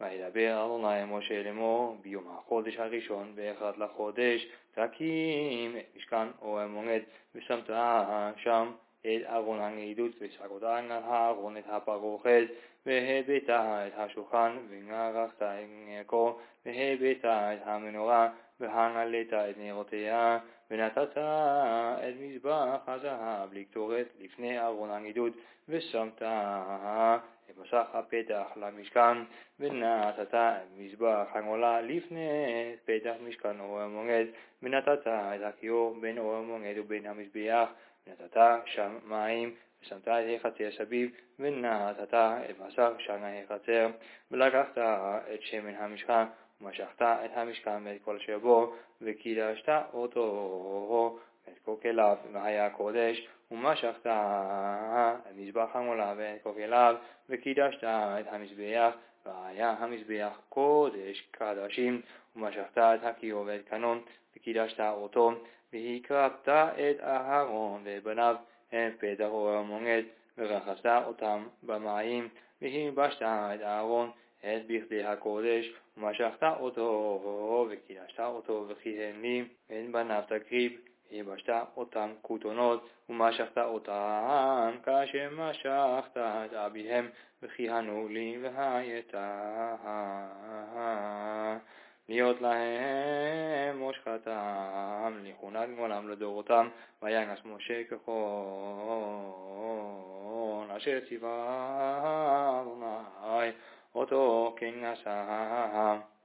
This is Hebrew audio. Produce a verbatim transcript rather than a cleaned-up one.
וידבר אדוני אל משה לאמור ביום החודש הראשון באחד לחודש תקים את משכן אוהל המועד ושמת שם את ארון הנעידות וסגרת על הארון את הפרוכת והבאת את השולחן ונערכת את נערכו והבאת את המנורה והנעלת את נרותיה ונתת את מזבח הזהב לקטורת לפני ארון הנעידות ושמת את מסך הפתח למשכן ונתת את מזבח העולה לפני פתח משכן אוהל המועד ונתת את הכיור בין אוהל המועד ובין המזבח ונתת שם מים ושמת את החצר סביב ונתת את מסך שנה החצר ולקחת את שמן המשכן ומשכת את המשכן ואת כל אשר בו וקידשת אותו את כל כליו והיה קודש ומשכת את מזבח העולה ואת כל כליו וקידשת את המזבח והיה המזבח קודש קדשים ומשכת את הכיור ואת קנון וקידשת אותו והקרבת את אהרון ואת בניו את פתח אוהל המועד ורחצת אותם במים והלבשת את אהרון את בכדי הקודש ומשכת אותו וקידשת אותו וכיהן לי את בניו תקריב והלבשת אותם כותונות ומשכת אותם כאשר משכת את אביהם וכיהנו לי והיית להיות להם מושכתם לכהונת גואלם לדורותם וינס משה ככל אשר ציווה אדוני אותו כן עשה